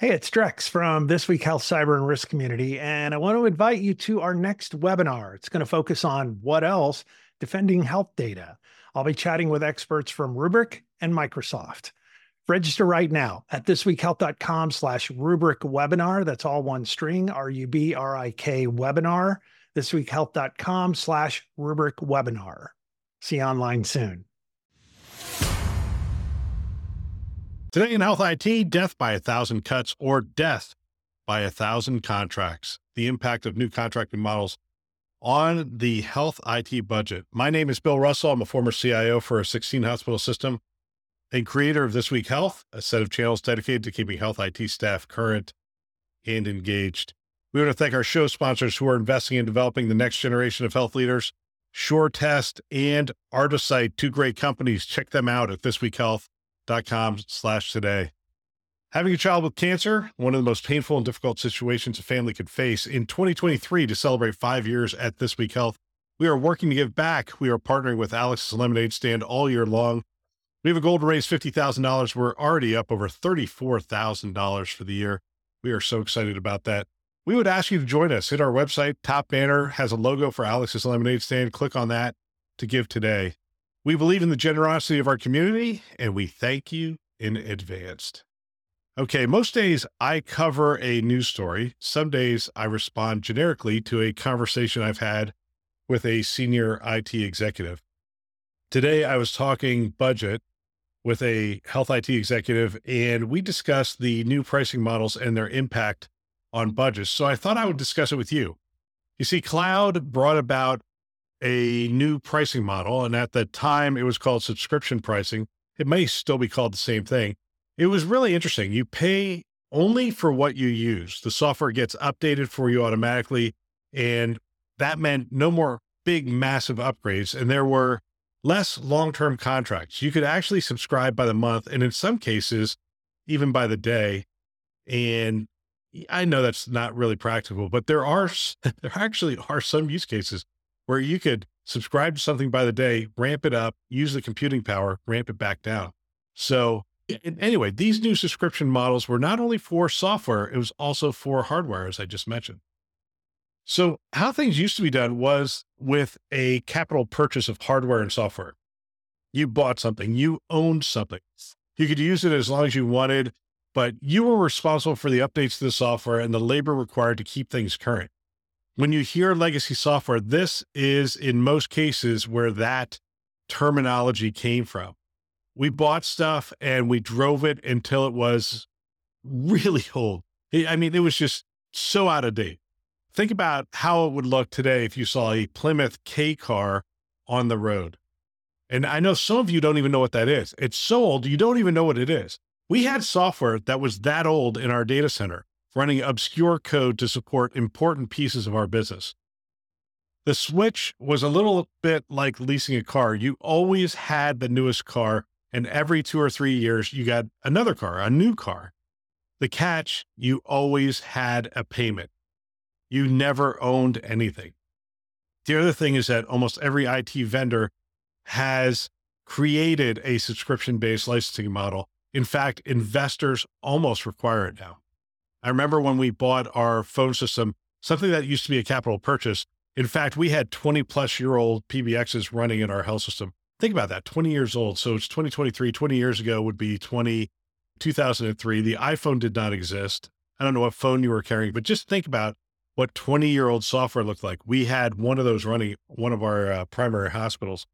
Hey, it's Drex from This Week Health Cyber and Risk Community, and I want to invite you to our next webinar. It's going to focus on what else? Defending health data. I'll be chatting with experts from Rubrik and Microsoft. Register right now at thisweekhealth.com/Rubrik webinar. That's all one string, RUBRIK webinar, thisweekhealth.com/Rubrik webinar. See you online soon. Today in Health IT, death by 1,000 cuts or death by 1,000 contracts. The impact of new contracting models on the health IT budget. My name is Bill Russell. I'm a former CIO for a 16-hospital system and creator of This Week Health, a set of channels dedicated to keeping health IT staff current and engaged. We want to thank our show sponsors who are investing in developing the next generation of health leaders, SureTest and Artisight, two great companies. Check them out at thisweekhealth.com/today. Having a child with cancer, one of the most painful and difficult situations a family could face. In 2023, to celebrate 5 years at This Week Health, we are working to give back. We are partnering with Alex's Lemonade Stand all year long. We have a goal to raise $50,000. We're already up over $34,000 for the year. We are so excited about that. We would ask you to join us. Hit our website. Top banner has a logo for Alex's Lemonade Stand. Click on that to give today. We believe in the generosity of our community, and we thank you in advance. Okay, most days I cover a news story. Some days I respond generically to a conversation I've had with a senior IT executive. Today I was talking budget with a health IT executive, and we discussed the new pricing models and their impact on budgets. So I thought I would discuss it with you. You see, cloud brought about a new pricing model, and at the time it was called subscription pricing. It may still be called the same thing. It was really interesting. You pay only for what you use. The software gets updated for you automatically, and that meant no more big, massive upgrades, and there were less long-term contracts. You could actually subscribe by the month, and in some cases, even by the day. And I know that's not really practical, but there actually are some use cases where you could subscribe to something by the day, ramp it up, use the computing power, ramp it back down. So anyway, these new subscription models were not only for software, it was also for hardware, as I just mentioned. So how things used to be done was with a capital purchase of hardware and software. You bought something, you owned something. You could use it as long as you wanted, but you were responsible for the updates to the software and the labor required to keep things current. When you hear legacy software, this is in most cases where that terminology came from. We bought stuff and we drove it until it was really old. I mean, it was just so out of date. Think about how it would look today if you saw a Plymouth K car on the road. And I know some of you don't even know what that is. It's so old, you don't even know what it is. We had software that was that old in our data center, running obscure code to support important pieces of our business. The switch was a little bit like leasing a car. You always had the newest car, and every 2 or 3 years, you got another car, a new car. The catch, you always had a payment. You never owned anything. The other thing is that almost every IT vendor has created a subscription-based licensing model. In fact, investors almost require it now. I remember when we bought our phone system, something that used to be a capital purchase. In fact, we had 20-plus-year-old PBXs running in our health system. Think about that, 20 years old. So it's 2023, 20 years ago would be 2003. The iPhone did not exist. I don't know what phone you were carrying, but just think about what 20-year-old software looked like. We had one of those running one of our primary hospitals,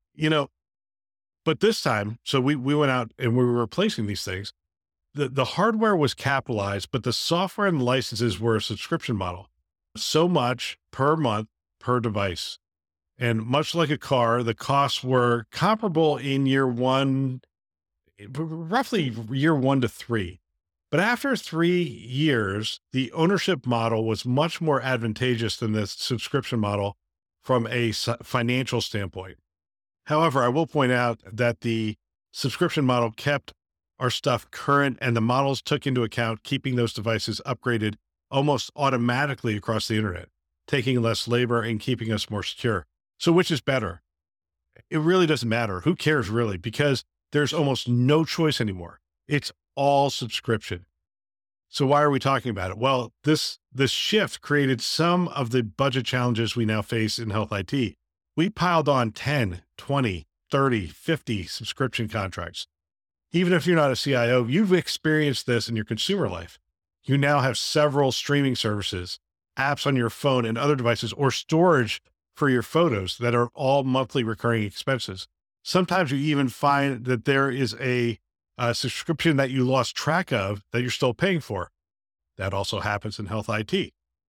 but this time, so we went out and we were replacing these things. The hardware was capitalized, but the software and licenses were a subscription model. So much per month per device. And much like a car, the costs were comparable in year one, roughly year 1 to 3. But after 3 years, the ownership model was much more advantageous than the subscription model from a financial standpoint. However, I will point out that the subscription model kept our stuff current, and the models took into account keeping those devices upgraded almost automatically across the internet, taking less labor and keeping us more secure. So which is better? It really doesn't matter. Who cares really? Because there's almost no choice anymore. It's all subscription. So why are we talking about it? Well, this shift created some of the budget challenges we now face in health IT. We piled on 10, 20, 30, 50 subscription contracts. Even if you're not a CIO, you've experienced this in your consumer life. You now have several streaming services, apps on your phone and other devices, or storage for your photos that are all monthly recurring expenses. Sometimes you even find that there is a subscription that you lost track of that you're still paying for. That also happens in health IT.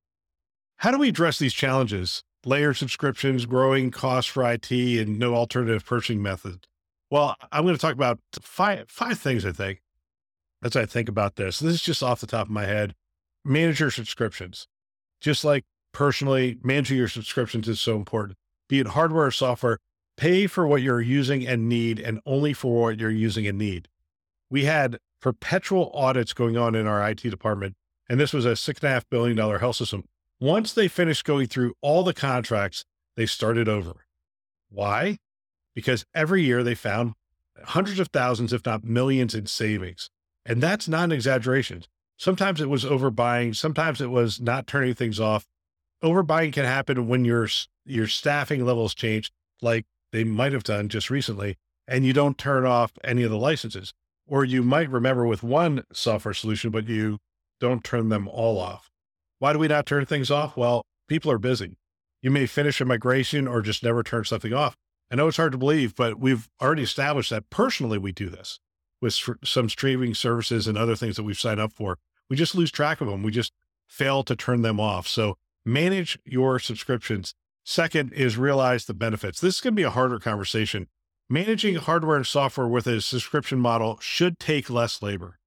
How do we address these challenges? Layered subscriptions, growing costs for IT, and no alternative purchasing method. Well, I'm going to talk about five things, I think, as I think about this. This is just off the top of my head. Manage your subscriptions. Just like personally, managing your subscriptions is so important. Be it hardware or software, pay for what you're using and need, and only for what you're using and need. We had perpetual audits going on in our IT department, and this was a $6.5 billion health system. Once they finished going through all the contracts, they started over. Why? Because every year they found hundreds of thousands, if not millions, in savings. And that's not an exaggeration. Sometimes it was overbuying. Sometimes it was not turning things off. Overbuying can happen when your staffing levels change, like they might have done just recently, and you don't turn off any of the licenses. Or you might remember with one software solution, but you don't turn them all off. Why do we not turn things off? Well, people are busy. You may finish a migration or just never turn something off. I know it's hard to believe, but we've already established that personally we do this with some streaming services and other things that we've signed up for. We just lose track of them. We just fail to turn them off. So manage your subscriptions. Second is realize the benefits. This is going to be a harder conversation. Managing hardware and software with a subscription model should take less labor.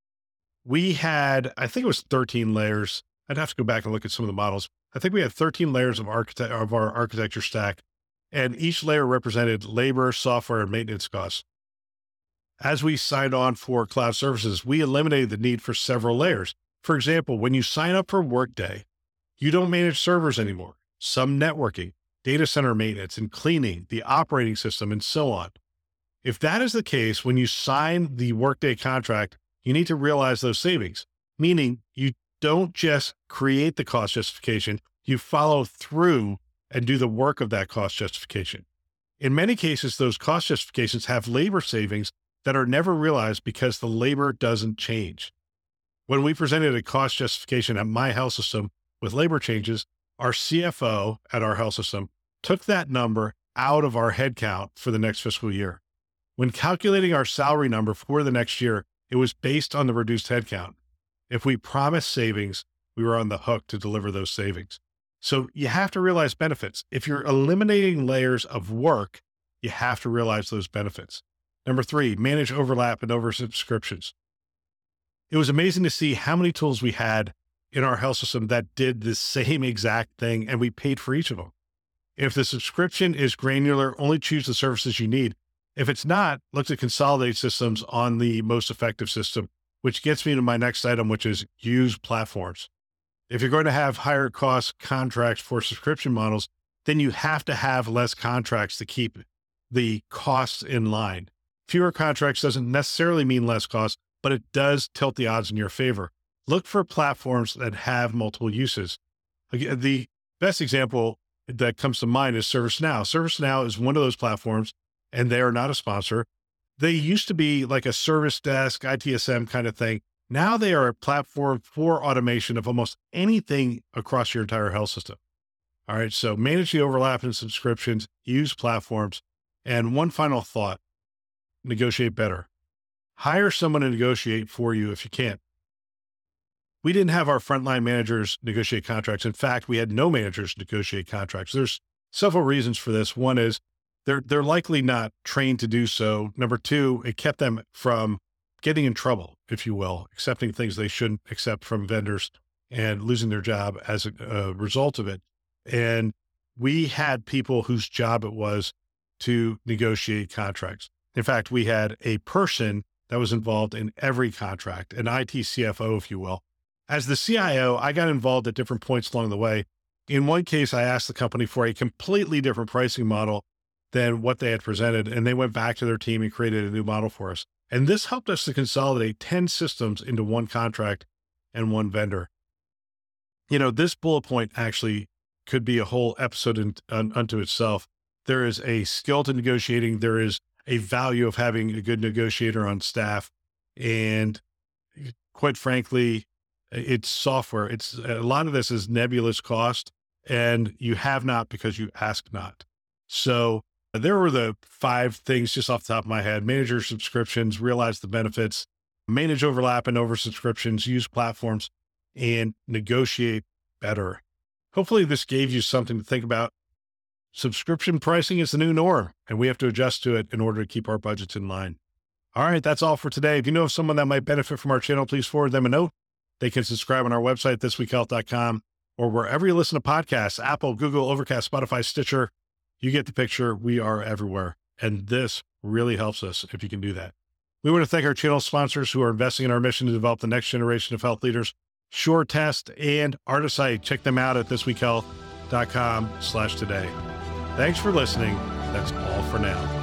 We had, I think it was 13 layers. I'd have to go back and look at some of the models. I think we had 13 layers of our architecture stack, and each layer represented labor, software, and maintenance costs. As we signed on for cloud services, we eliminated the need for several layers. For example, when you sign up for Workday, you don't manage servers anymore, some networking, data center maintenance and cleaning, the operating system, and so on. If that is the case, when you sign the Workday contract, you need to realize those savings, meaning you don't just create the cost justification, you follow through and do the work of that cost justification. In many cases, those cost justifications have labor savings that are never realized because the labor doesn't change. When we presented a cost justification at my health system with labor changes, our CFO at our health system took that number out of our headcount for the next fiscal year. When calculating our salary number for the next year, it was based on the reduced headcount. If we promised savings, we were on the hook to deliver those savings. So you have to realize benefits. If you're eliminating layers of work, you have to realize those benefits. Number 3, manage overlap and oversubscriptions. It was amazing to see how many tools we had in our health system that did the same exact thing, and we paid for each of them. If the subscription is granular, only choose the services you need. If it's not, look to consolidate systems on the most effective system, which gets me to my next item, which is use platforms. If you're going to have higher cost contracts for subscription models, then you have to have less contracts to keep the costs in line. Fewer contracts doesn't necessarily mean less cost, but it does tilt the odds in your favor. Look for platforms that have multiple uses. Again, the best example that comes to mind is ServiceNow. ServiceNow is one of those platforms, and they are not a sponsor. They used to be like a service desk, ITSM kind of thing. Now they are a platform for automation of almost anything across your entire health system. All right, so manage the overlap in subscriptions, use platforms, and one final thought, negotiate better. Hire someone to negotiate for you if you can't. We didn't have our frontline managers negotiate contracts. In fact, we had no managers negotiate contracts. There's several reasons for this. One is they're likely not trained to do so. Number 2, it kept them from getting in trouble, if you will, accepting things they shouldn't accept from vendors and losing their job as a result of it. And we had people whose job it was to negotiate contracts. In fact, we had a person that was involved in every contract, an IT CFO, if you will. As the CIO, I got involved at different points along the way. In one case, I asked the company for a completely different pricing model than what they had presented, and they went back to their team and created a new model for us. And this helped us to consolidate 10 systems into one contract and one vendor. This bullet point actually could be a whole episode unto itself. There is a skill to negotiating. There is a value of having a good negotiator on staff. And quite frankly, it's software. A lot of this is nebulous cost, and you have not because you ask not. So there were the 5 things just off the top of my head: manage your subscriptions, realize the benefits, manage overlap and oversubscriptions, use platforms, and negotiate better. Hopefully this gave you something to think about. Subscription pricing is the new norm, and we have to adjust to it in order to keep our budgets in line. All right, that's all for today. If you know of someone that might benefit from our channel, please forward them a note. They can subscribe on our website, thisweekhealth.com, or wherever you listen to podcasts: Apple, Google, Overcast, Spotify, Stitcher. You get the picture. We are everywhere. And this really helps us if you can do that. We want to thank our channel sponsors who are investing in our mission to develop the next generation of health leaders: SureTest and Artisite. Check them out at thisweekhealth.com/today. Thanks for listening. That's all for now.